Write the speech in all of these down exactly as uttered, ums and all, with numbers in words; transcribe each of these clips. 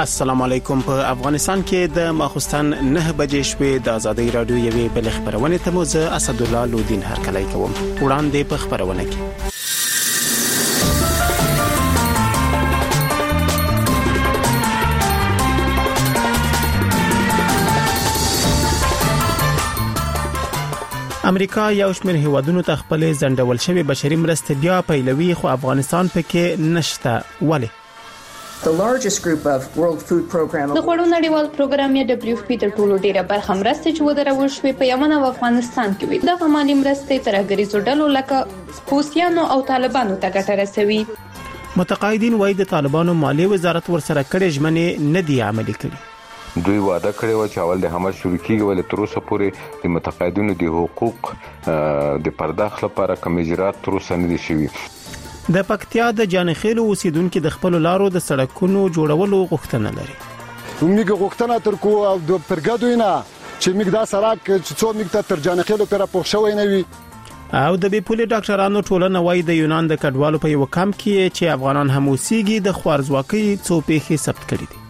السلام علیکم. په افغانستان کې د ماخوستن نه بجې شوې د ازادي رادیو یوې بل خبرونه ته مو زه اسد الله لودین هرکلی کوم. وړاندې په خبرونه کې امریکا یو شمېر هیوادونو ته خپل ځنډول شوی بشري مرستې بیا پیلوي، خو افغانستان پکې نشته. ولې؟ The largest group of World Food Program د خوړو نړیوال پروګرام یا دبليو اف پی تر ټولو ډیره برخه مرستې چې ودرول شوې په یمن او افغانستان کې وي. د مالي مرستې ترګریزو ډلو لکه حوثیانو او طالبانو ته ګټه رسوي. متقاعدین وايي د طالبانو مالی وزارت ورسره کړي ژمنې نه دی عملي کړي. دوی وعده کړی و چې اول د حماس شروع کیږي، ولې تر اوسه پورې د متقاعدینو د حقوق د پرداخت لپاره کوم اجرات تر اوسه نه دي شوي. د پکتیا د جانخیلو اوسیدونکو د خپل لارو د سړکونو جوړولو غوښتنه لري. موږ غوښتنه تر کو او د پرګادو نه چې موږ دا سړک چې څو موږ تر جانخیلو پر پوښ شوی نه وي. او د بیپولي ډاکټرانو ټولنه وايي د یونان د کډوالو په یو کم کې چې افغانان هم اوسېږي د خوارزواکۍ څو پیښې ثبت کړي دي.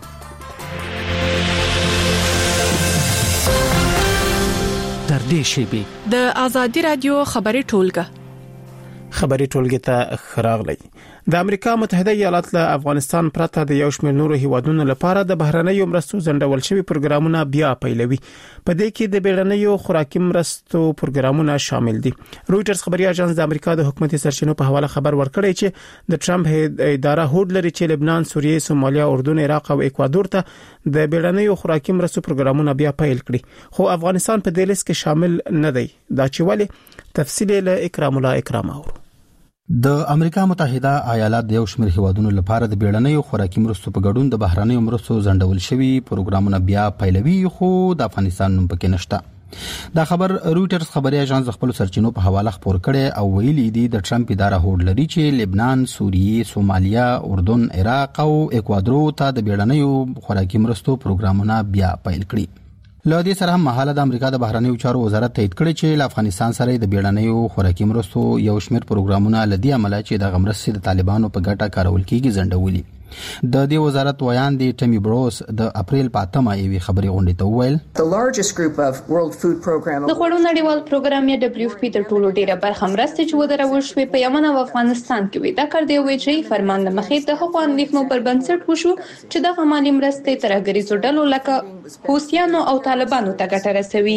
تر دې شیبې د ازادي رادیو خبري ټولګه خبري ټولګه ته خراغلی. د امریکا متحده ایالات له افغانستان پرته د یو شمېر نورو هیوادونو لپاره د بهرنیو مرستو ځنډول شوی پروګرامونه بیا پیلوي. په دې کې د بیړنیو خوراکي مرستو پروګرامونه شامل دي. رويټرز خبري اژانس د امریکا د حکومتي سرچینو په حواله خبر ورکړی چې د ټرمپ اداره هوډ لري چې لبنان، سوریه، سومالیا، اردن، عراق او اکوادور ته د بیړنیو خوراکي مرستو پروګرامونه بیا پیل کړي، خو افغانستان په دې لیست کې شامل نه دی. دا چې ولې تفصیل له اکرام الله اکرام اورو. د امریکا متحده ایالات د یو شمېر هیوادونو لپاره د بیړنیو خوراکي مرستو په ګډون د بهرنیو مرستو ځنډول شوی پروګرامونه بیا پیلوي، خو د افغانستان نوم پکې نشته. دا خبر رويټرز خبري اژانس خپل سرچینو په حواله خبر کړي او ویلي دي د ټرمپ اداره هوډ لري چې لبنان، سوریه، سومالیا، اردن، عراق او اکوادور ته د بیړنیو خوراکي مرستو پروګرامونه بیا پیل کړي. له دې سره هم مهاله د امریکا د بهرنیو چارو وزارت تایید کړی چې له افغانستان سره د بیړنیو خوراکي مرستو یو شمېر پروګرامونه لدی عمله چې د غمرسي د طالبانو په ګټه کارول کیږي ځنډولي. د دې وزارت ویان دی ټمی بروس د اپریل په اتمه یوې خبري غونډې ته وویل The largest group of World Food Program د خوړو نړیوال پروګرام یا دبليو اف پی تر ټولو ډیره برخه مرستې چې ودرول شوې په یمن او افغانستان کې وي. دا کار دی وی چې فرمان له مخې د حقوقو اندېښنو پر بنسټ وشو چې د مالي مرستې ترګریزو ډلو لکه حوثیانو او طالبانو ته ګټه رسوي.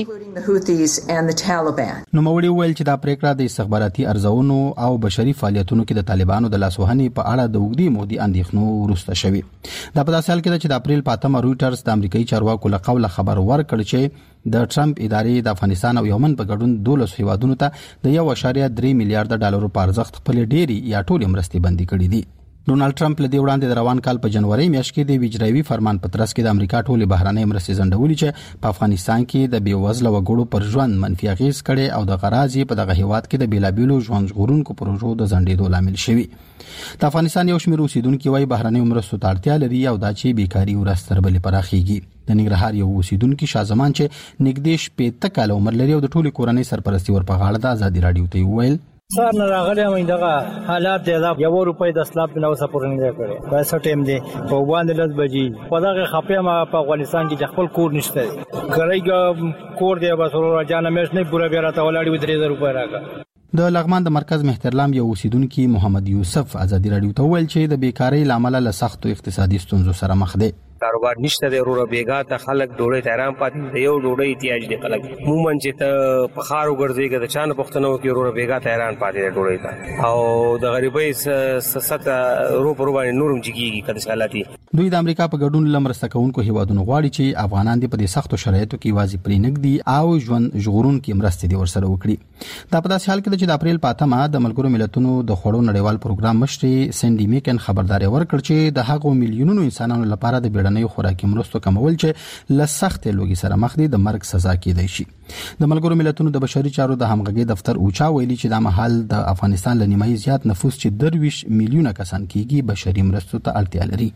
نو موړي ویل چې دا پریکړه د استخباراتي ارزونو او بشري فعالیتونو کې د طالبانو د لاسوهنې په اړه د وګړي مودي اندېښنو ورسته شوی. دا په داسې حال کې چې د اپریل په اتمه رويټرز د امریکایي چارواکو له قوله خبر ورکړ چې د ټرمپ ادارې د افغانستان او یمن په ګډون دولس هیوادونو ته د یو اشاریه درې میلیارډ ډالرو په ارزښت خپل ډېری یا ټولې مرستې بندي کړې دي. ډونالد ټرمپ له دې وړاندې د روان کال په جنوري میاشت کې د ویجراوي فرمان په ترڅ کې د امریکا ټولې بهرنۍ مرستې ځنډولې چې په افغانستان کې د بیوزله وګړو پر ژوند منفي اغیز کړي او د غراضي په دغه هیواد کې د بیلابیلو ژوند ژغورونکو پروژو د ځنډېدو لامل شوی. د افغانستان یو شمېر اوسیدونکو وايي بهرنۍ مرستو ته اړتیا لري او دا چې بیکاری ورځ تر بلې پراخیږي. د ننګرهار یو اوسیدونکو شازمان چې نږدې شپږ کال عمر لري او د ټولي کورنۍ سرپرستی ور په غاړه د ازادي رادیو ته ویل سار نه راغلی مې دغه حالات دی دا یو روپۍ د اسلام په نو سپورنګ دی کړی پیسې ټیم دی په باندې لږ بجې په دغه خپې ما په افغانستان کې خپل کور نشته کړی کور دی بس ورو جانه مېش نه پورا بیا راته ولاړی و درې زره روپۍ راکړه. د لغمان د مرکز مهترلام یو اوسیدونکو محمد یوسف ازادي رادیو ته ویل چې د بیکاری لامل له سختو اقتصادي ستونزو سره مخ دي. کاروبار نشته د ورو بیګا ته خلک ډوړې تیرام پاتې دی یو ډوړې احتیاج دی خلک مومن چې ته په خارو ګرځيږي د چانه پښتنو کې ورو بیګا ته حیران پاتې دی ډوړې ته او د غریبۍ ست رو پر باندې نورم جګيږي کله حالاتي. دوی د امریکا په ګډون لمرسته کوونکو هیوادونو غواړي چې افغانان دې په دې سختو شرایطو کې واځي پرې نګدي او ژوند ژغورونکو مرستې دي ورسره وکړي. دا په داسې حال کې چې د اپریل په اتمه د ملګرو ملتونو د خوړو نړیوال پروګرام مشر سندي میکن خبرداري ورکړ چې د هغو میلیونونو انسانانو لپاره د بیړنیو خوراکي مرستو کمول چې له سخت لوګي سره مخ دي د مرګ سزا کېدای شي. د ملګرو ملتونو د بشري چارو د همغږي دفتر اوچا ویلي چې د محل د افغانستان له نیمایي زیات نفوس چې درویش میلیونه کسان کېږي بشري مرستو ته اړتیا لري.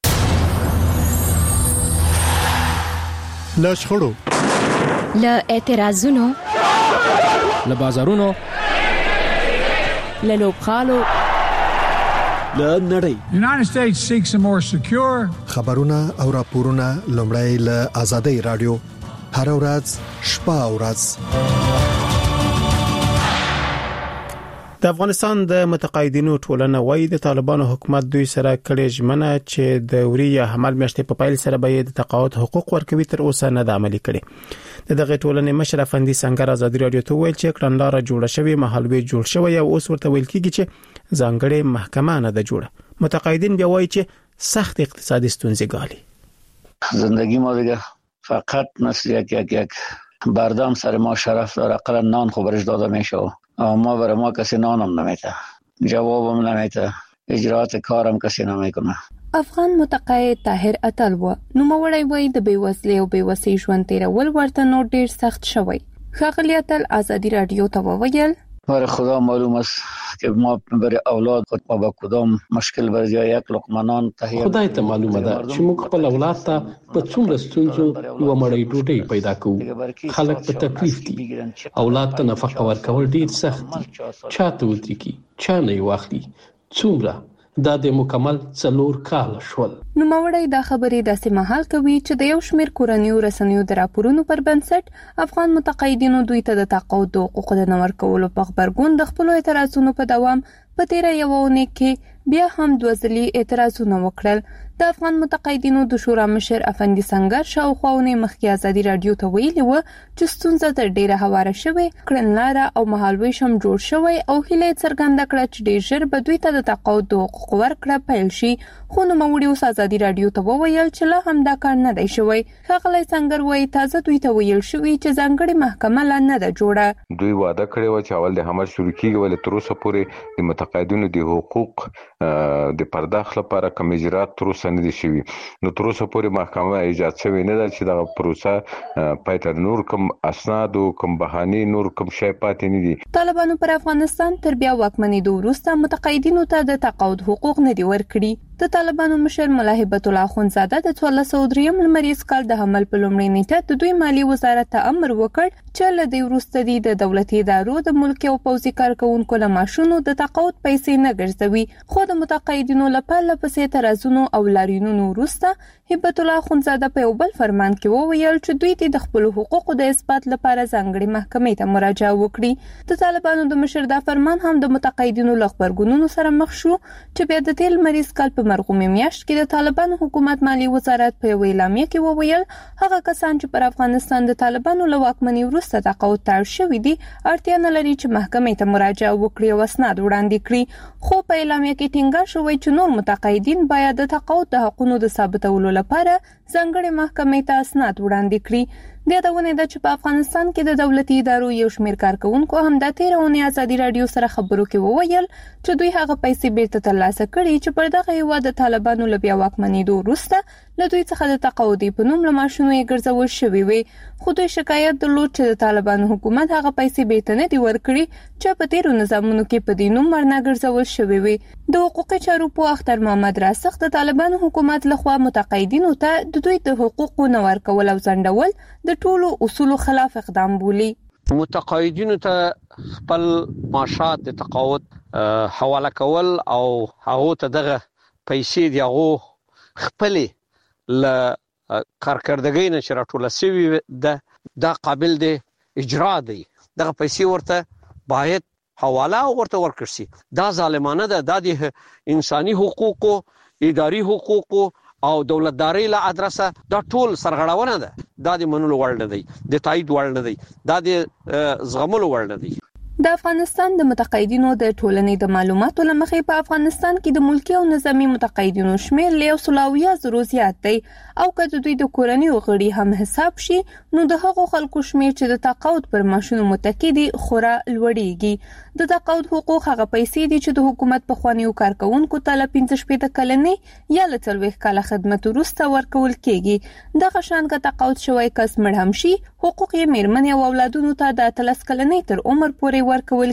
له شخړو، له اعتراضونو، له بازارونو، له لوبخالو، له نړۍ. United States seeks a more secure خبرونه او راپورونه لومړی له آزادۍ رادیو هر ورځ شپه او ورځ. د افغانستان د متقاعدینو ټولنه وايي د طالبانو حکومت دوی سره کړي ژمنه چې د وري یا حمل میاشتې په پایل سره به د تقاعد حقوق ورکوي تر اوسه نه د عملي کړي. د دغه ټولنې مشر افندي سنگر آزادي رادیو ته ویل چې کړنلاره جوړه شوی محلوي جوړ شوی او اوس ورته ویل کیږي چې ځانګړې محکمه نه ده جوړه. متقاعدین بیا وایي چې سخت اقتصادي ستونزې ګالي. زندگی ما دیگه فقط مثل یک یک یک بردام سر ما شرف داره، اقلا نان خبرش داده میشه، اما برای ما کسی نانم نمیده، جوابم نمیده، اجرات کارم کسی نمیکنه. افغان متقاعد طاهر اتل و نو موړی وای د بیوزلۍ او بیوسۍ ژوند تیرول ورته نو ډیر سخت شوی. ښاغلی اتل آزادی رادیو ته وویل برای خدا معلوم است که ما برای اولاد خود با کدام مشکل برای یک لقمه نان تهیه خدای ته معلومه ده چې موږ خپل اولاد ته په څومره ستونزو یو مړی ډوډۍ پیدا کوو. خلک په تکلیف دي، اولاد ته نفقه ورکول ډیر سخت دي. چاته ودرېږي، چا نه واخلي، څومره دا د مکمل څلور کال شول. نو موړی دا خبرې داسې مهال کوي چې د یو شمېر کورنیو رسنیو د راپورونو پر بنسټ افغان متقاعدینو دوی ته د تقاعد حقوق د نه ورکولو په خبرګون د خپلو اعتراضونو په دوام په تیره یوه اونۍ کې بیا هم دوه ځلې اعتراضونه وکړل. د افغان متقاعدینو د شورا مشر افندي سنگر شاوخوا اونۍ مخکې آزادي رادیو ته ویلي و چې ستونزه تر ډیره هواره شوې، کړنلاره او مهالویش هم جوړ شوی او هیله یې څرګنده کړه چې ډیر ژر به دوی ته د تقاعد حقوق ورکړه پیل شي. خو نوموړي اوس آزادي رادیو ته وویل چې لا هم دا کار نه دی شوی. ښاغلی سنگر وایي تازه دوی ته ویل شوي چې ځانګړې محکمه لا نه ده جوړه. دوی وعده کړې و چې اول د حمل شروع کیږي، ولې تر اوسه پورې د متقاعدینو د حقوق د پرداخت لپاره کوم اجرات تر اوسه نه دي شوي. نو تر اوسه پورې محکمه ایجاد شوی نه ده چې دا پروسه پاتې نور کوم اسناد او کوم بهاني نور کوم شی پاتې نه دي. طالبانو پر افغانستان تر بیا واکمنېدو وروسته متقاعدینو ته د تقاعد حقوق نه دي ورکړي. د طالبانو مشر ملا هیبت الله اخوندزاده د څوارلس سوه دریم لمریز کال د حمل په لومړۍ نیټه د دوی مالی وزارت ته امر وکړ چې له دې وروسته دي د دولتي ادارو د ملکي او پوځي کارکونکو له معاشونو د تقاعد پیسې نه ګرځوي. خو د متقاعدینو لپاره لپسې اعتراضونو او لاریونونو وروسته هیبت الله اخوندزاده په یو بل فرمان کې وویل چې دوی د خپل حقوقو د اثبات لپاره ځانګړې محکمې ته مراجعه وکړي. د طالبانو د مشر دا فرمان هم د متقاعدینو له غبرګونونو سره مخ شو چې بیا د تیر لمریز کال په مرغومې میاشت کې د طالبانو حکومت مالی وزارت په یو اعلامیه کې وویل هغه کسان چې پر افغانستان د طالبانو له واکمنۍ وروسته تقاعد ته اړ شوي دي اړتیا نه لري چې محکمې ته مراجعه وکړي او اسناد وړاندې کړي. خو په اعلامیه کې ټینګار شوی چې نور متقاعدین باید د تقاعد د حقونو د ثابتولو لپاره ځانګړې محکمې ته اسناد وړاندې کړي. د یادونه ده چې په افغانستان کې د دولتي ادارو یو شمېر کارکونکو هم د تیر اونۍ آزادي رادیو سره خبرو کې وویل چې دوی هغه پیسې بیرته ترلاسه کړي چې پر دغه هیواد د طالبانو له بیا واکمنېدو وروسته له دوی څخه د تقاعد په نوم له معاشونو یې ګرځول شوي وي. خو دوی شکایت درلود چې د طالبانو حکومت هغه پیسې بیرته نه دي ورکړي چې په تیرو نظامونو کې په دې نوم ورنه ګرځول شوي وي. د حقوقي چارو په اختر محمد راسخ د طالبانو حکومت لخوا متقاعدینو ته د دوی د حقوقو نه ورکول او ځنډول د ټولو اصولو خلاف اقدام بولي. متقاعدینو ته خپل معاشات د تقاعد حواله کول او هغه ته دغه پیسې دی هغه خپل ل کارکردګۍ نه چې راټول شوی د دا قابل دی اجرا دی. دغه پیسې ورته باید حواله ورته ورکړي شي. دا ظالمانه ده. دا د انساني حقوقو، اداري حقوقو او دولتداري له ادرسه دا ټول سرغړونه ده. دا د منلو وړ نه دی، د تایید وړ نه دی، دا د زغملو وړ نه دی. د افغانستان د متقاعدینو د ټولنې د معلوماتو لمخې په افغانستان کې د ملکي او نظامي متقاعدینو شمېر له یو سل او اویا زرو زیات دی او که د دوی د کورنیو غړي هم حساب شي نو د هغو خلکو شمېر چې د تقاعد پر معاشونو متکي دي خورا لوړیږي. د تقاعد حقوق هغه پیسې دي چې د حکومت پخوانیو کارکونکو ته له پنځه شپېته کلنۍ یا له څلوېښت کاله خدمت وروسته ورکول کېږي. دغه شان که تقاعد شوی کس مړ هم شي حقوق یې مېرمنې او اولادونو ته د اتلس کلنۍ تر عمر پورې ورکول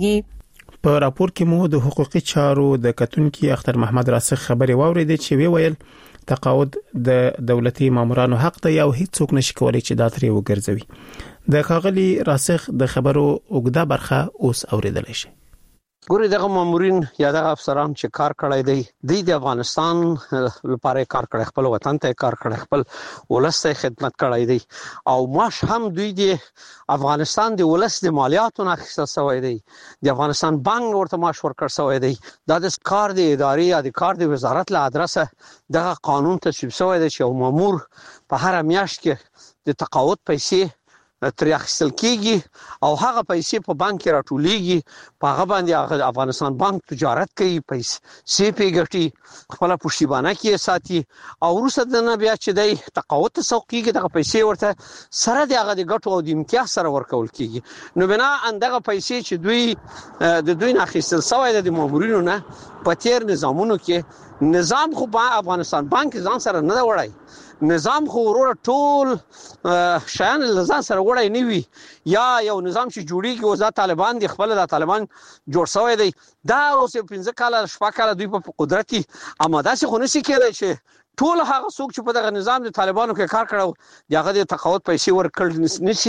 کېږي. په راپور کې مو د حقوقي چارو د کتونکو اختر محمد راسخ خبري واوریدل چې وی ویل تقاعد د دولتي مامورانو حق دی او هیڅوک نشي کولای چې دا ترې وګرځوي. د ښاغلي راسخ د خبرو اوږده برخه اوس اوریدل شي. ګوري دغه مامورین یا دغه افسران چې کار کړی دی د افغانستان لپاره کار کړی، خپل وطن ته کار کړی، خپل ولس ته خدمت کړی دی او معاش هم دوی د افغانستان د ولس د مالیاتو نه اخیستل شوی دی، د افغانستان بانک ورته معاش ورکړ شوی دی. دا د کار د ادارې یا د کار د وزارت له ادرسه دغه قانون تصویب شوی دی چې مامور په هر میاشت کې د تقاعد پیسې تر اخیستل کیږي او هغه پیسې په بانک کې راټولېږي، په هغه باندې افغانستان بانک تجارت کوي، پیسې پیګټي، خپل پښتیبانه کې ساتي او وروسته د نه بیا چې د تقاعد تسوقيږي دغه پیسې ورته سره د هغه د ګټو او د امتیاز سره ورکول کیږي. نو بنا اندغه پیسې چې دوی د دوی نه اخیستل شوی د مامورینو نه په تیر نظامونو کې نظام خو په افغانستان بانک ځان سره نه وړای، نظام خو ورور ټول شان لزان سره وړای نه وي، یا یو نظام چې جوړیږي او ځا طالبان دي خپل د طالبان جوړ شوی دی. دا اوس پنځه کاله شپږ کاله دوی په قدرتي اماده سي خو نشي کېدای چې ټول هغه څوک چې په دغه نظام د طالبانو کې کار کړو دغه د تقاعد پیسې ورکړل نشي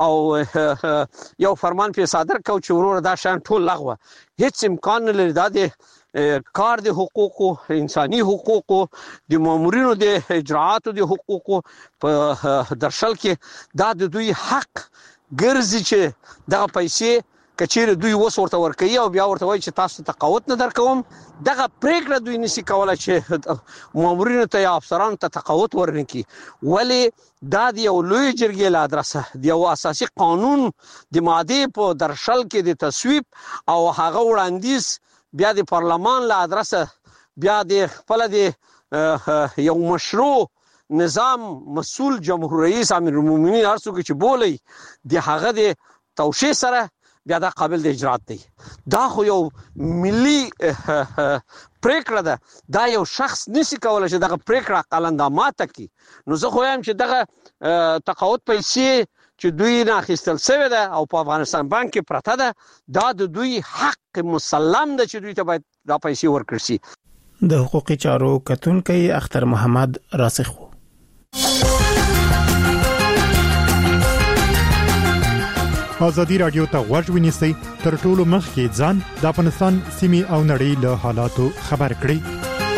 او یو فرمان په صادر کو چې ورور دا شان ټول لغوه، هیڅ امکان نه لري. دا د کار د حقوقو، انساني حقوقو، د مامورینو د اجراءاتو د حقوقو په درشل کې دا د دوی حق ګرځي چې دغه پیسې کچېره دوی وس ورته ورکوي او بیا ورته وایي چې تاسو تقاعد نه درکوم. دغه پریکړه دوی نشي کولای چې مامورینو ته یا افسرانو ته تقاعد ورنکي، ولی دا د یو لوی جرګې له ادرسه د یو اساسي قانون د ماده په درشل کې د تصویب او هغه وړاندیز بیا د پارلمان له ادرسه بیا د خپل د یو مشروع نظام مسؤل جمهور رئیس امیر المؤمنین هر څوک چې بولی د هغه د توشیح سره بیا دا قابل د اجرات دی. دا خو یو ملي پریکړه ده، دا یو شخص نشي کولای چې دغه پریکړه قلندامات کی. نو زه خو هم چې دغه تقاعد پیسې چې دوی نه اخیستل شوی ده او په افغانستان بانک کې پرته ده، دا د دوی حق مسلم ده چې دوی ته باید دا پیسې ورکړي شي. د حقوقي چارو کتونکي اختر محمد راسخ ازادي رادیو ته غوږ ونیسئ، تر ټولو مخکې ځان د افغانستان سیمې او نړۍ له حالاتو خبر کړئ.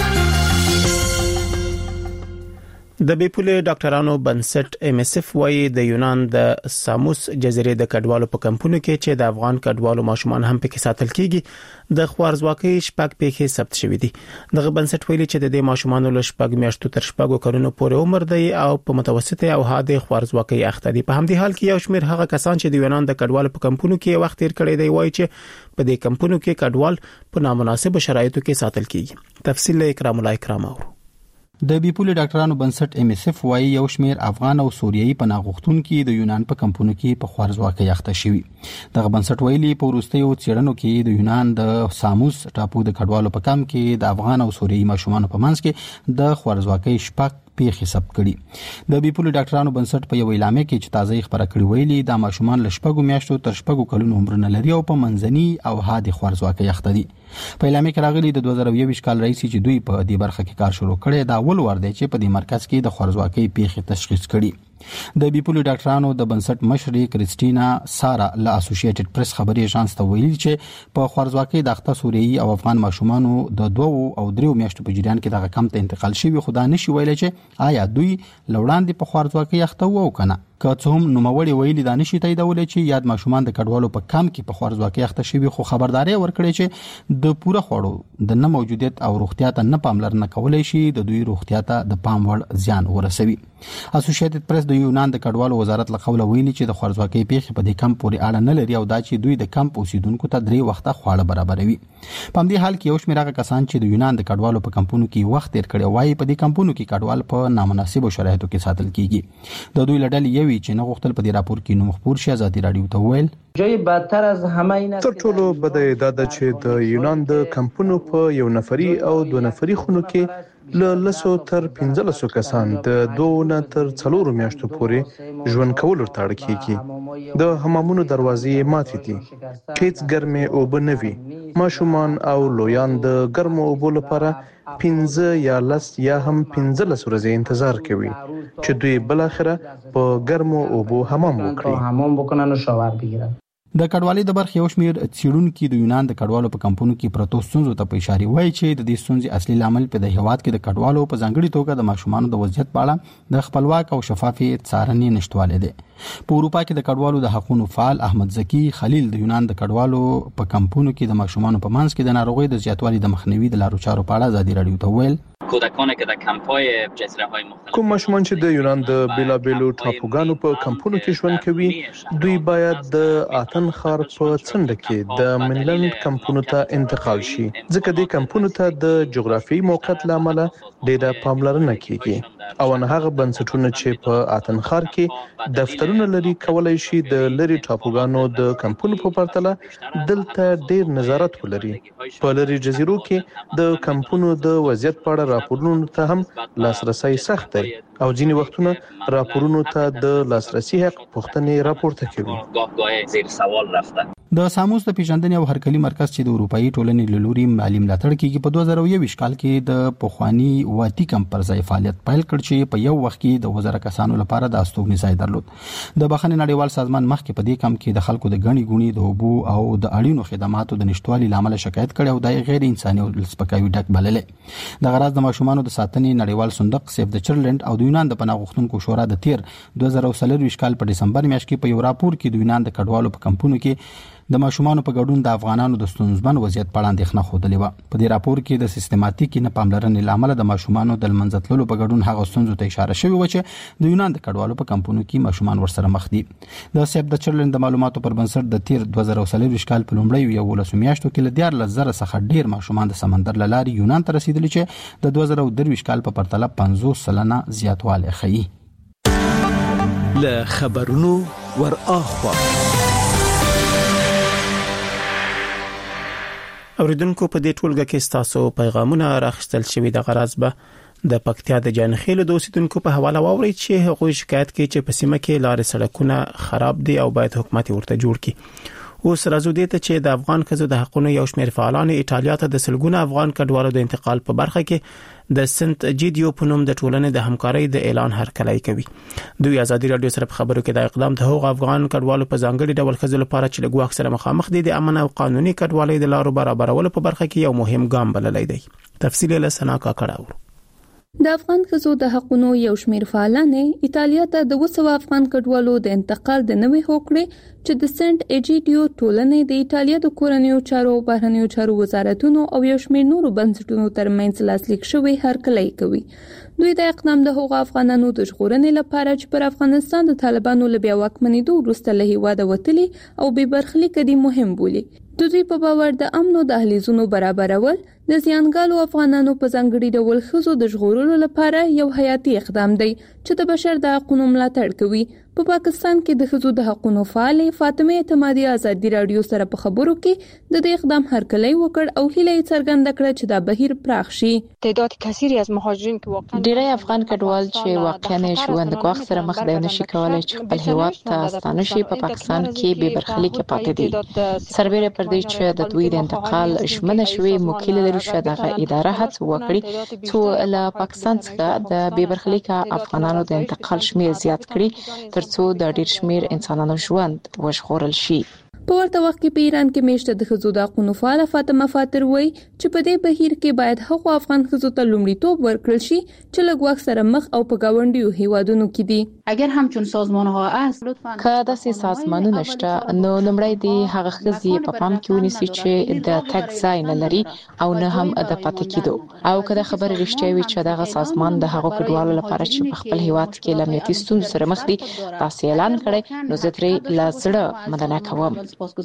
د بیپولې ډاکټرانو بنسټ ام اس اف وايي د یونان د ساموس جزیرې د کډوالو په کمپونو کې چې د افغان کډوالو ماشومان هم پکې ساتل کیږي د خوارزواکۍ شپږ پیښې ثبت شوې دي. دغه بنسټ ویلي چې د دې ماشومان له شپږ میاشتو تر شپږو کلونو پورې عمر دی او په متوسطه او حاده خوارزواکۍ اخته دي. په همدې حال کې یو شمېر هغه کسان چې د یونان د کډوالو په کمپونو کې وخت تیر کړی دی وایي چې په دې کمپونو کې کډوال په نامناسب شرایطو کې ساتل کیږي. تفصیل اکرام الله اکرام اور د بیپولې ډاکټرانو بنسټ ام اس اف وايي یو شمېر افغان او سوریایي پناه غوښتونکي د یونان په کمپونو کې په خوارزواکۍ اخته شوي. دغه بنسټ ویلي په وروستیو څېړنو کې د یونان د ساموس ټاپو د کډوالو په کم کې د افغان او سوریایي ماشومانو په منځ کې د خوارزواکۍ شپږ پیښې ثبت کړي. د بیپولې ډاکټرانو بنسټ په یو اعلامیه کې چې تازه خبره کړې ویلي د ماشومان له شپږو میاشتو تر شپږو کلونو عمر نه لري او په منځني او حادي خوارزواکۍ اخته دي. په اعلامیه کې راغلي د دوه زره یو کال رئیس چې دوی په دې برخه کې کار شروع کړي دا اول وار دی چې په دې مرکز کې د خوارزواکۍ پیښې تشخیص کړي. د بیپولې ډاکټرانو د بنسټ مشرې کریسټینا سارا له اسوسییټډ پریس خبري اژانس ته ویلي چې په خوارزواکۍ د اخته سوریایي او افغان ماشومانو د دوه او دریو میاشتو په جریان کې دغه کم ته انتقال شوی، خو دا نشي ویلای چې آیا دوی لوړاندې په خوارزواکۍ اخته وو کنه. که څه هم نوموړي ویلي دا نشي تاییدولای چې یاد ماشومان د کډوالو په کم کې په خوارزواکۍ اخته شوي، خو خبرداري ورکړي چې د پوره خوړو د نه موجودیت او روغتیا ته نه پاملرنه کولای شي د دوی روغتیا ته د پام وړ زیان ورسوي. اسوسییټډ پریس د یونان د کډوالو وزارت له قوله ویلي چې د خوارزواکۍ پیښې په دې کم پورې اړه نه لري او دا چې دوی د کم اوسیدونکو ته درې وخته خواړه برابروي. په همدې حال کې یو شمېر هغه کسان چې د یونان د کډوالو په کمپونو کې وخت تیر کړی وایي په دې کمپونو کې کډوال په نامناسبو شرایطو کې ساتل کیږي. د دوی لړل یوي چې نه غوښتل په دې راپور کې نو مخبر شي ازادي رادیو ته ویل جای بدتر از همه این است تر ټولو بده دا ده چې د یونان د کمپونو په یو نفري او دو نفري خونو کې له لسو تر پنځلسو کسان د دوه نه تر څلورو میاشتو پورې ژوند کولو ته اړ کیږي. د حمامونو دروازې ماتې دي، هیڅ ګرمې اوبه نه وي. ماشومان او لویان د ګرمو اوبو لپاره پنځه یا لس یا هم پنځلس ورځې انتظار کوي چې دوی بل اخره په ګرمو اوبو حمام وکړي. حمام بکنن و شاور بگیرن. د کډوالۍ د برخې یو شمېر څېړونکي د یونان د کډوالو په کمپونو کې پروتو ستونزو ته په اشاره وایي چې د دې ستونزې اصلي لامل په د هیواد کې د کډوالو په ځانګړي توګه د ماشومانو د وضعیت په اړه د خپلواک او شفافي څارنې نشټوالی دی. په اروپا کې د کډوالو د حقوقو فعال احمد زکی خلیل د یونان د کډوالو په کمپونو کې د ماشومانو په منځ کې د ناروغۍ د زیاتوالي د مخنیوي د لارو چارو په اړه ازادي راډیو ته ویل کودکانی که در کمپ‌های جزیره‌های مختلف کوم ماشومان چې د یونان د بیلابیلو ټاپوګانو په کمپونو کې ژوند کوي دوی باید د آتن ښار په څنډه کې د منلند کمپونو ته انتقال شي ځکه د کمپونو ته د جغرافیایي موقعیت لامل ډېره پاملرنه کیږي او نه هغه بنسټونه چې په آتن ښار کې دفترونه لري کولای شي د لری ټاپوګانو د کمپونو په پرتله دلته ډېر نظارت ولري. په لری جزیرو کې د کمپونو د وضعیت په اړه راپورونو ته هم لاسرسي سخت دی او ځینې وختونه راپورونو ته د لاسرسي حق پوښتنې راپورته کوي. د ساموس د پیژندنې او هرکلي مرکز چې د اروپאי ټولنې له لوري مالی ملاتړ کیږي په دوه زره یو کال کې د پخوانی واتی کم پر ځای فعالیت پیل کړ چې په یو وخت کې د وزره کسانو لپاره د استوګنې ځای درلود. د بخښنې نړیوال سازمان مخکې په دې کم کې د خلکو د غني غوني د اوبو او د اړینو خدماتو د نشټوالي لامل شکایت کړي او د غیر انساني او سپکاوي ډک بللې. د غراض د ماشومان د ساتنې نړیوال صندوق سیف د چیلډرن او د یونان د پناه غوښتونکو شورا د تیر دوه زره څلور کال په دسمبر میاشت کې په یو راپور کې د یونان د کډوالو په کمپونو کې د ماشومان په ګډون د افغانانو د ستونزمن وضعیت په اړه اندېښنه خوده و. په دې راپور کې د سیستماتیک نه پاملرنې لامل د ماشومان د منځتللو په ګډون هغه ستونزو ته اشاره شوی و چې د یونان د کډوالو په کمپونو کې ماشومان ورسره مخ دي. د سیف د چیلډرن د معلوماتو پر بنسټ د تیر دوه زره څلور کال په لومړی یو ولسو میاشتو کې ل دیار لزر څخه ډیر ماشومان د سمندر لاري یونان ته رسیدلی چې د دوه زره درې کال په پرتله پنځوس سلنه زیاتوالی ښيي. له خبرونو ور اخوا اوریدونکو په دې ټولګه کې تاسو پیغامونه راخستل شوي د غرض به د پکتیا د جانخیل د اوسیدونکو په حواله واوري چې هغوی شکایت کوي چې په سیمه کې لارې سړکونه خراب دي او باید حکومت ورته جوړ کړي. اوس راځو دې ته چې د افغان ښځو د حقوقو یو شمېر فعالان ایټالیا ته د سلګونه افغان کډوالو د انتقال په برخه کې د سنت جیډیو په نوم د ټولنې د همکارۍ د اعلان هرکلی کوي. دوی ازادي رادیو سره په خبرو کې د اقدام د هغو افغان کډوالو په ځانګړي ډول ښځو لپاره چې له ګواښ سره مخامخ دي د امن او قانوني کډوالۍ د لارو برابرولو په برخه کې یو مهم ګام بللی دی. تفصیل له سنا کا کړه. د افغان ښځو د حقوقو یو شمېر فعالان ایټالیا ته د وسو افغان کډوالو د انتقال د نوې هوکړې چې د سنت ایجیډیو ټولنې د ایټالیا د کورنیو چارو او بهرنیو چارو وزارتونو او یو شمېر نورو بنسټونو ترمنځ لاسلیک شوی هرکلی کوي. دوی د اقدام د هغو افغانانو د ژغورنې لپاره چې پر افغانستان د طالبانو له بیا واکمنېدو وروسته له هیواده وتلي او بې برخلیک دي مهم بولي. د دوی په باور د امن او دهلیزونو برابرول د زیانګالو افغانانو په ځانګړي ډول ښځو د ژغورلو لپاره یو حیاتي اقدام دی چې د بشر د حقوقو ملاتړ کوي. په پا پاکستان کې د ښځو د حقوقو فعالې فاطمه اعتمادي ازادي رادیو سره په خبرو کې د دې اقدام هرکلی وکړ او هیله یې څرګنده کړه چې دا بهیر پراخ شي. تعداد کثیری از مهاجرین که واقعا ډیری افغان کډوال چې واقعا ژوند د ګواښ سره مخ دي نشي کولای چې خپل هیواد ته ستانه شي په پاکستان کې به برخلیک پاتې دي. سربېره پر دې چې د دوی د انتقال شمنه شوی موکل لري چې دغه اداره هڅه وکړي چې له پاکستان څخه د بې برخلیک افغانانو د انتقال شمیر زیات کړي ترڅو د ډیر شمیر انسانانو ژوند وژغورل شي. په ورته وخت کې په ایران کې میشته د ښځو د حقوقو فعاله فاطمه فاتر وایي چې په دې بهیر کې باید هغو افغان ښځو ته لومړیتوب ورکړل شي چې له ګواښ سره مخ او په ګاونډیو هیوادونو کې دي. اگر همچون سازمان‌ها است که داسې سازمانونه شته نو لومړی دی هغه ښځې په پام کې ونیسي چې د تګ ځای نه لري او نه هم د پاتې کېدو او که د خبرې رښتیا وي چې دغه سازمان د هغو کډوالو لپاره چې په خپل هیواد کې له امنیتي ستونزو سره مخ دي تاسو اعلان کړی نو زه ترې له زړه مننه کوم.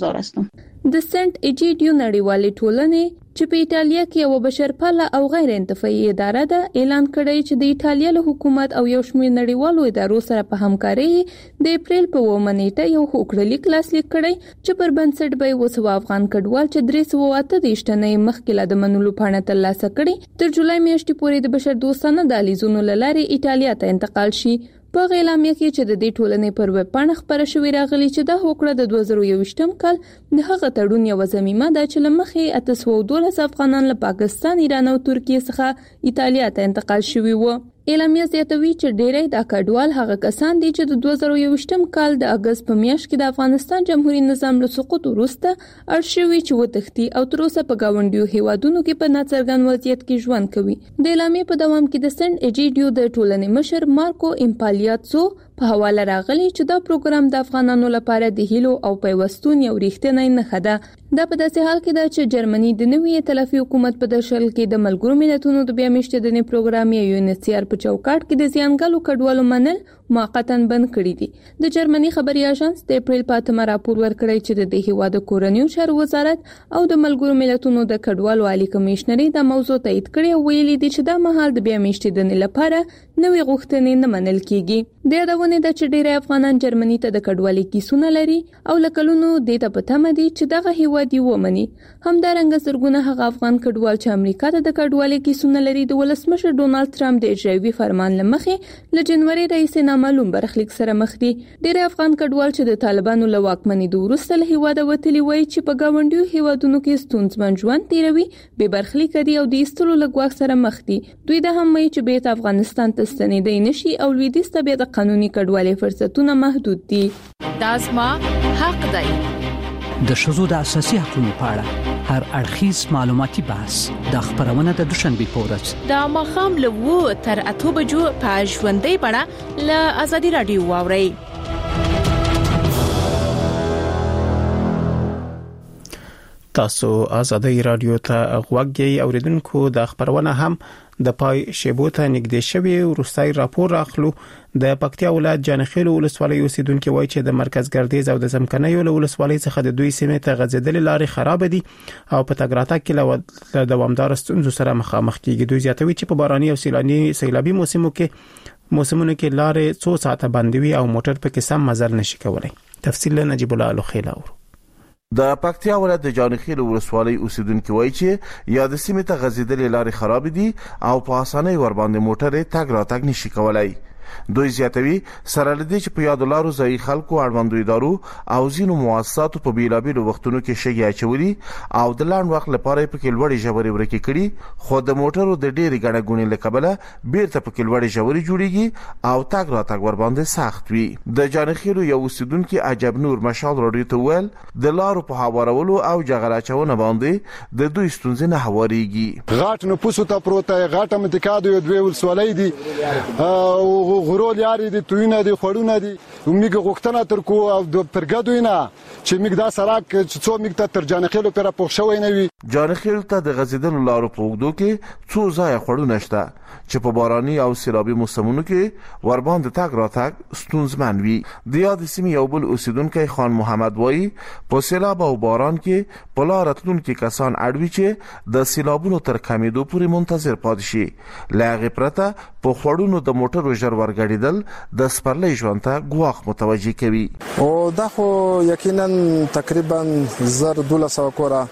د سنت ایجیډیو نړیوالې ټولنې چې په ایټالیا کې یو بشرپاله او غیر انتفاعي اداره ده اعلان کړی چې د ایټالیا له حکومت او یو شمېر نړیوالو ادارو سره په همکارۍ د اپریل په اوومه نیټه یو هوکړلیک لاسلیک کړی چې پر بنسټ به یې اووه سوه افغان کډوال چې درې سوه اته دېرش تنه یې مخکې لا د منلو پاڼه ترلاسه کړې تر جولای میاشتې پورې د بشر دوستانه دهلیزونو له لارې ایټالیا ته انتقال شي. په اعلامیه کې چې د دې ټولنې پر ویب پاڼه خبره شوې راغلي چې دا هوکړه د دوه زره یوویشتم کال د هغه تړون یو ضمیمه ده چې له مخې اته سوه او دولس افغانان له پاکستان، ایران او ترکیې څخه ایټالیا ته انتقال شوي وو. اعلامیه زیاتوي چې ډېری د کډوال هغه کسان دي چې د دوه زره یوویشتم کال د اگست په میاشت کې د افغانستان جمهوریت نظام له سقوط وروسته ارشوي چې وتښتي او تر اوسه په گاونډیو هیوادونو کې په ناڅرګند وضعیت کې ژوند کوي. د اعلامیه په دوام کې د سنت ایجیډیو د ټولنې مشر مارکو امپالیاتسو په حواله راغلی چې دا پروګرام د افغانانو لپاره د هیلو او پیوستون یو ریښتینی نښه ده. دا په داسې حال کې ده چې جرمني د نوي ائتلافي حکومت په دشل کې د ملګرو ملتونو د بیا میشتېدنې پروګرام یو یونیسیار په چوکاټ کې د زیانګالو کډوالو منل موقتا بند کړی دي. د جرمني خبري اژانس د اپریل په اتمه راپور ورکړی چې د دې هیواد کورنیو چارو وزارت او د ملګرو ملتونو د کډوالو عالی کمشنري د موضوع تایید کړی او ویلي دي چې دا مهال د بیا میشتېدنې لپاره نوې غوښتنې نه منل کیږي. د یادونه ده چې ډېر افغانان جرمني ته د کډوالۍ کیسونه لري او لکلونو د ته پته مدي چې دغه هیواد یې ومني. همدارنګه زرګونه هغه افغان کډوال چې امریکا ته د کډوالۍ کیسونه لري د ولسمشر ډونالد ټرمپ د اجرایوي فرمان لمخې ل جنوري رئیس معلوم برخلیک سره مخ دي. ډېر افغان کډوال چې د طالبانو له واکمنۍ د وروسته له هیواده وتلي وای چې په گاونډیو هیوادونو کې ستونزمن ژوند تیروي به برخلیک دي او د ایستلو لګواک سره مخ دي. دوی د هم وای چې بیت افغانستان ته ستنېدای نشي او لویدیځ ته به د قانوني کډوالۍ فرصتونه محدود دي. دا زما حق دی. د شذو د اساسي حقوقو په اړه هر اړخیز معلوماتي بحث د خبرونه د دوشنبه پورز د مخام له وو تر اته بجو په ژوندۍ بڼه له ازادي رادیو واوري. تاسو ازادي رادیو ته غوږی اوریدونکو د خبرونه هم د پای شیبو ته نږدې شوی ورستای راپور راخلو. د پکتیا ولایت جانخیل ولسوالۍ اوسیدونکو وایي چې د مرکز ګردیز او د زمکنیو ولسوالۍ څخه د دوی سیمه ته غځېدلې لارې خراب دي او په تګراتک کې له دوامدار ستونزو سره مخامخ کیږي. دوی زیاتوي چې په باراني او سیلاني سیلابي موسمو کې موسمونو کې لارې څو ساعته بندوي او موټر په کې سم مزل نشي کولای. تفصیل نجیب الله الخیل اور د پکتیا ولایت د جانخیل ولسوالۍ اوسیدونکو وایي چې یا د سیمه ته غځېدلې لارې خراب دي او په اسانۍ ور باندې موټر تګ راتګ نشي کولای. دوی زیاتوي سره لدی چې په یاد لارو ځای خلکو اړوندوي دارو او زینو مؤسساتو په بیلابیلو وختونو کې شګي اچولي او د لاند وخت لپاره په کې لوړې ژورې ورکې کړي خو د موټرو د ډېری غړي غونې لکبله بیرته په کې لوړې ژورې جوړیږي او تاګ راتګ ور باندې سخت وي. د جانخیلو یو اوسیدونکو عجب نور مشال رادیو ته ویل د لارو په هوارولو او جغراچونه باندې د دوی ستونزې نه هواريږي. غاټ نه پوسو ته پروته غاټه متکادو یو دوی ولسوالۍ دي او غرول یاري دي توینه دي خړونه دي موږ غوښتنه تر کو او د پرګدوینه چې موږ دا سراک چې څو موږ ته تر جانخیلو پر پوښښوي نه وي. جانخیل ته د غزیدلو لارو په وګدو کې څو ځای خړونه شته چې په باراني او سیلابي موسمونو کې ور باندې تاګ راتګ ستونزمن وي. د یاد سیمې یو بل اوسیدونکو خان محمد وایي په سیلاب او باران کې په لار راتلونکو کسان اړوي چې د سیلابونو تر کمیدو پورې منتظر پاتې شي. لاغه پرته په خړونو د موټرو ژر ورګړیدل د سپرلۍ ژوند ته ګواخ متوجي کوي. او دا خو یقینا تقریبا زر دوله سو کورا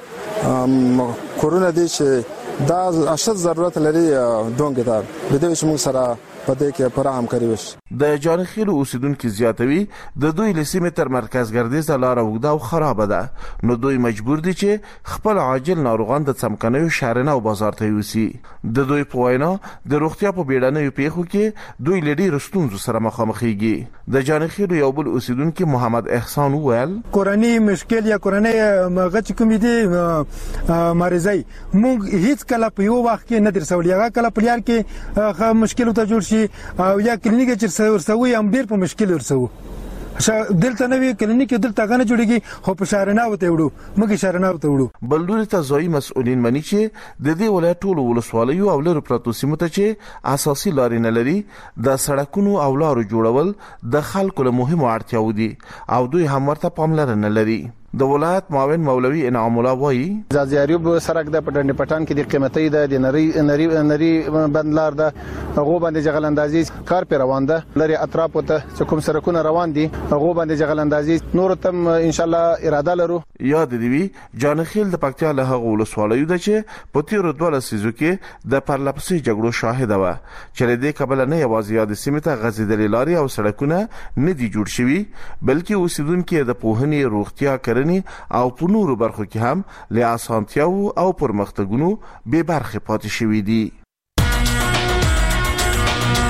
کورونه دي چې دا اشد ضرورت لري دونګ دار د دې چې موږ سره پدې کې پرهم کوي. د جانخیل اوسیدونکو زیاتوي د دوی لسیمه تر مرکز ګردیز لار وګدا او خراب ده نو دوی مجبور دي چې خپل عاجل ناروغان د څمکنیو شهرنه او بازار ته یوسي. د دوی په وینا د روغتیا په بیړنیو پیښو کې دوی لډي رستونزو سره مخامخېږي. د جانخیل یو بل اوسیدونکو محمد احسان وویل کورنۍ مشکل یا کورنۍ مغچ کوم دي مریضای موږ هیڅ کله په یو وخت کې نه درسولېږي کله په لار کې مشکل ته جوړ شي او یا کلینیک چې ورسوي هم ډیر په مشکل ورسوي. دلته نوې کلینیک دلته غنه جوړیږي خو په شهرنه وته وړو موږ شهرنه وته وړو. بلدوري ته ځای مسؤلین مني چې د دې ولایت ټول ولسوالیو او لرو پراتو سیمو ته چې اساسي لارې نه لري د سړکونو او لارو جوړول د خلکو له مهمو اړتیاو دي او دوی هم ورته پاملرنه لري. د ولایت معاون مولوی انعام الله وایي زازیاریوب سرک د پټن پټان کې د قیمتي د نری نری نری بندلار د هغه باندې جغلندازي کار پر روان ده لري اطراف ته چې کوم سرکونه روان دي هغه باندې جغلندازي نور تم ان شاء الله اراده لرو. یاد دی جانخیل د پکتیا له هغه ولسوالیو د چې په تیر دوه سيزو کې د پرلپسې جګړو شاهد و چې له دې قبل نه یوازې یاد سیمه ته غزیدلې لاري او سړکونه نه دي جوړ شوي بلکې اوسیدونکو د پوهنې روغتیا او په نورو برخو کې هم له اسانتیاو او پرمختګونو به برخه پاتې شوې دي.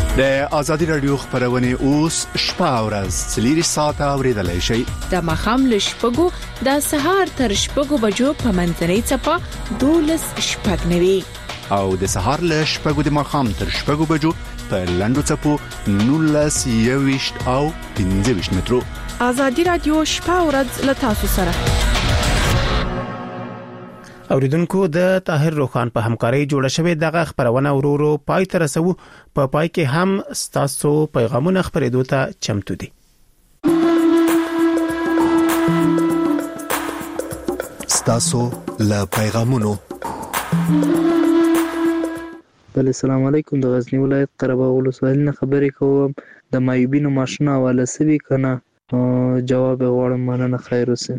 د ازادي رادیو خبرونه اوس شپه او ورځ څلور ساعته اوریدلای شئ. د مخام له شپږو د سهار تر شپږو بجو په منځنۍ چپه دولس شپږ نوي او د سهار له شپږو د مخام تر شپږو بجو په لندو چپو نولس یويشت او پنځه ویشت مترو. ازادي رادیو شپه او ورځ له تاسو سره. اوریدونکو د طاهر روخان په همکارۍ جوړه شوې دغه خبرونه ورورو پای ته رسو. په پای کې هم ستاسو پیغامونه خبرېدو ته چمتو دي. ستاسو له پیغامونو. بل السلام علیکم. د غزنی ولایت قرهباغ ولسوالۍ نه خبرې کوم. د مایوبینو ماشونه حواله سوي کنه جواب غواړم. مننه. خیر اوسئ.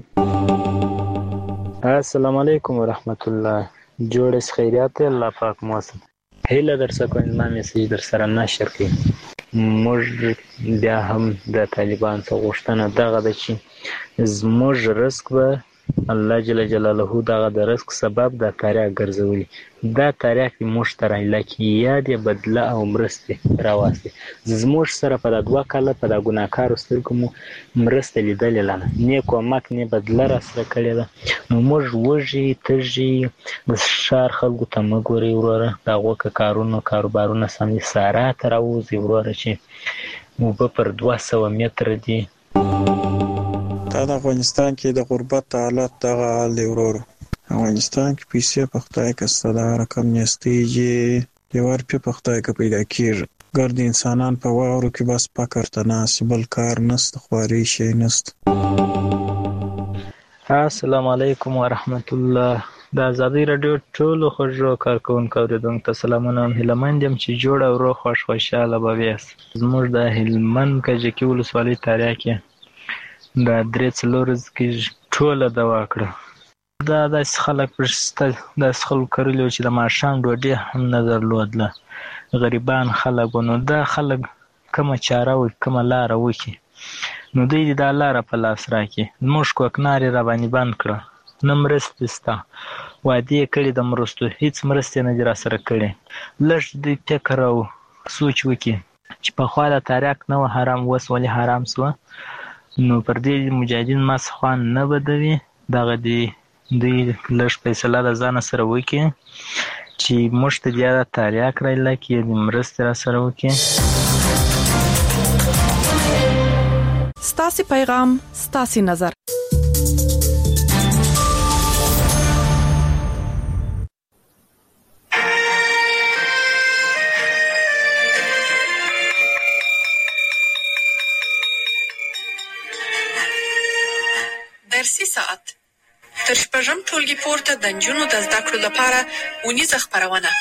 السلام علیکم ورحمت الله. جوړ خیریات الله پاک موسم هیله در څخه کوم ما میسج در سره نشر کړي. موږ بیا هم د طالبان څخه غوښتنه دغه ده چې زموږ رزق به الله جل جلاله دغه د رزق سبب د تاریخ ګرځولي. دا تاریخ موږ تر لکه یاد بدله او مرسته راوستي. زموږ سره په دغه کاله په دغه ګناکار سترګو مو مرسته لیدل لانه نه کومک نه بدله را سره کړی ده. نو موږ وږي تږي د شهر خلکو ته مګوري وروره دغه کارونو کاروبارونه سمې ساره تر اوځي وروره چې مو په دوه سوه متر دي. دا د افغانستان کې د غربت حالت دغه حال دی ورور. افغانستان کې پیسې په خدای کې ستدا رقم نستېږي دیوار په په خدای کې پیدا کیږي. ګرد انسانان په واورو کې بس پکر تناسب بل کار نست خواري شي نست. السلام علیکم ورحمت الله. د ازادي رادیو ټولو خوږو کارکونکو اوریدونکو ته سلامونه. هیلمند یم چې جوړ او روغ خوش خوشاله به ویاست. زموږ د هلمند کجکي ولسوالۍ تاریخ کې د درې څلور کې ټوله دوا کړه. دا د خلک پرسته د خلکو کړلو چې د ماشام ډوډۍ هم نه درلودله. غریبان خلک نو دا خلک کومه چاره او کومه لار وکي نو دوی د لار په لاس راکې. موږ کوکناري را باندې بند کړه. نه مرسته ستا وادي کړي د مرستو هیڅ مرسته نه جرا سره کړي. لږ د فکر او سوچ وکي چې په خوا د تاریخ نه حرام وس ولې حرام سو. نو پر دې مجاهدین ما څخه نه بدوي دغه دی دوی لږ فیصله د ځان سره وکي چې مشت دی د تاریخ راځي کې د مرسته را سره وکي. ستاسو پیغام ستاسو نظر. درسي ساعت تر شپږم ټولګي پورته د نجونو د زده کړو لپاره ونیزه خبرونه.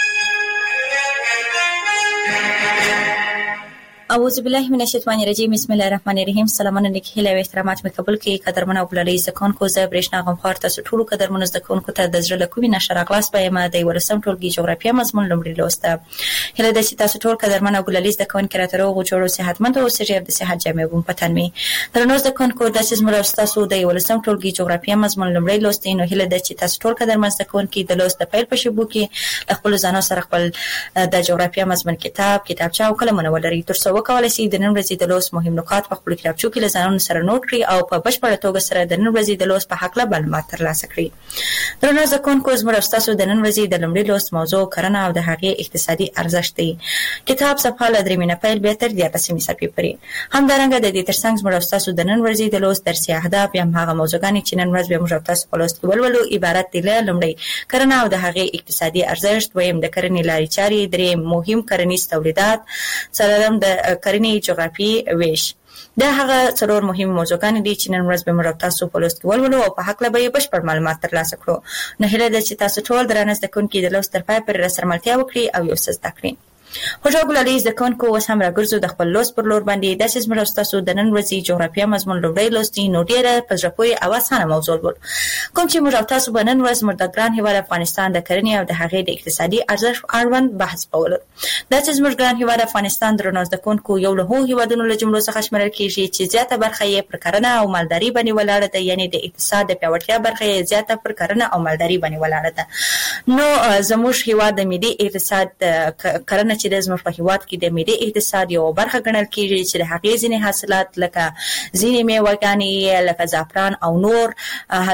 اعوذ بالله من الشیطان الرجیم. بسم الله الرحمن الرحیم. سلامونه نیک هیله او احترامات مې قبول کړئ. قدرمنو بللې زکونکو زه برېښنا غمخوار تاسو ټول قدرمنو زکونکو ته د زړه کومې نشر اخلاص به ما د ولسم ټولګي جغرافیه مضمون لومړی لوسته. هیله ده چې تاسو ټول قدرمنو بللې زکونکو راته روغ او جوړ او صحتمند او سریع د صحت جامع وو پتن می. درنو زکونکو د سیمه تاسو د ولسم ټولګي جغرافیه مضمون لومړی لوستئ. نو هیله ده چې تاسو ټول قدرمن زکونکو د لوست د پیل په شبو کې خپل ځانو سره خپل د جغرافیه مضمون کتاب کتابچه او قلمونه ولرئ تر څو وکولای شئ د نن ورځې د لوست مهم نکات په خپل کتابچو کې لزانونو سره نوٹ کړئ او په بشپړه توګه سره د نن ورځې د لوست په حق له معلومات ترلاسه کړئ. درنو زکونکو زموږ تاسو د نن ورځې د لومړي لوست موضوع کرنه او د هغې اقتصادي ارزښت دی. کتاب صفحه له درې مینه پیل به تر دیارلسمې صفحې پورې. همدارنګه د دې ترڅنګ زموږ تاسو د نن ورځې د لوست درسي اهداف یا هغه موضوعګانې چې نن ورځ به موږ تاسو په لوست کې ولولو عبارت دي له لومړی کرنه او د هغې اقتصادي ارزښت، دویم د کرنې لارې چارې، دریم مهم کرنیز تولیدات، څلورم د کرنې جغرافي ویش. دا هغه څلور مهم موضوعګانې دي چې نن ورځ به موږ تاسو په لوست کې ولولو او په حق له به بشپړ معلومات ترلاسه کړو. نو هیله ده چې تاسو ټول درانه زده کوونکي د لوست تر پای پورې راسره ملتیا وکړي او یو څه زده کړئ. خوږه ګلالۍ زده کوونکو اوس هم راګرځو د خپل لوست پر لور باندې. داسې زموږ تاسو د نن ورځې جغرافیه مضمون لومړی لوست دی. نو ډېره په زړه پورې او اسانه موضوع ول کوم چې موږ تاسو به نن ورځ موږ د ګران هیواد افغانستان د کرنې او د هغې د اقتصادي ارزښت اړوند بحث کول. داسې زموږ ګران هیواد افغانستان درنو زده کوونکو یو له هغو هیوادونو له جملو څخه شمیرل کېږي چې زیاته برخه یې پر کرنه او مالداري باندې ولاړه ده. یعنې د اقتصاد د پیاوړتیا برخه یې زیاته پر کرنه او مالداري باندې ولاړه ده. نو زموږ هیواد د ملي اقتصاد کرنه چې د زموږ په هیواد کې د ملي اقتصاد یو برخه ګڼل کیږي چې د هغې ځینې حاصلات لکه ځینې میوه‌ګانې لکه زعفران او نور